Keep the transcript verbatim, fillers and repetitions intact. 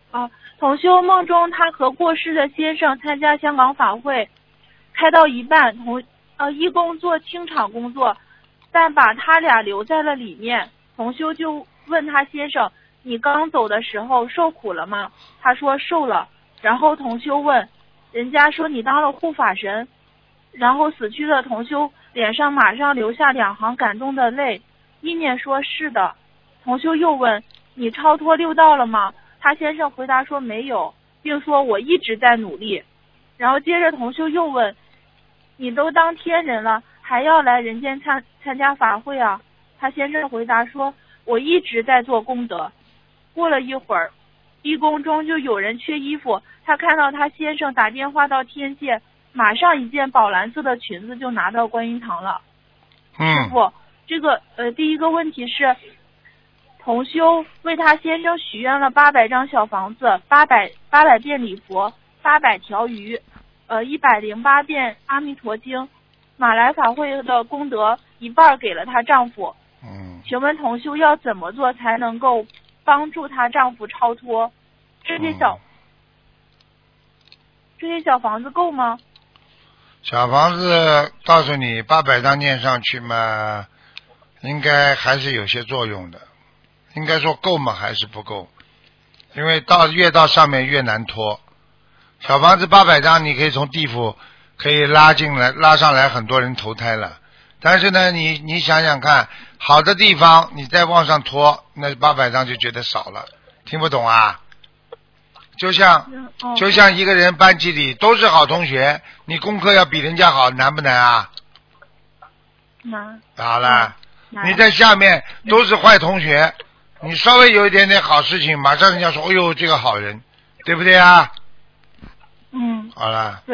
啊，同修梦中他和过世的先生参加香港法会，开到一半，同呃义工做清场工作，但把他俩留在了里面。同修就问他先生：“你刚走的时候受苦了吗？”他说受了。然后同修问：“人家说你当了护法神。”然后死去的同修脸上马上流下两行感动的泪，意念说是的。同修又问：“你超脱六道了吗？”他先生回答说没有，并说我一直在努力。然后接着同修又问：“你都当天人了，还要来人间参参加法会啊？”他先生回答说：“我一直在做功德。”过了一会儿，义工中就有人缺衣服，他看到他先生打电话到天界，马上一件宝蓝色的裙子就拿到观音堂了。 嗯。 师傅，这个呃第一个问题是，同修为他先生许愿了八百张小房子，八百八百遍礼佛，八百条鱼，呃一百零八遍阿弥陀经，马来法会的功德一半给了她丈夫。 嗯。 请问同修要怎么做才能够帮助她丈夫超脱？这些小、嗯、这些小房子够吗？ 小房子告诉你，八百张念上去嘛，应该还是有些作用的。应该说够吗？还是不够？因为到越到上面越难脱。小房子八百张，你可以从地府可以拉进来，拉上来很多人投胎了。但是呢，你你想想看，好的地方你再往上拖，那八百张就觉得少了。听不懂啊？就像就像一个人班级里都是好同学，你功课要比人家好，难不难啊？ 难。 好了，你在下面都是坏同学，你稍微有一点点好事情，马上人家说，哎呦，这个好人，对不对啊？ 嗯。 好了。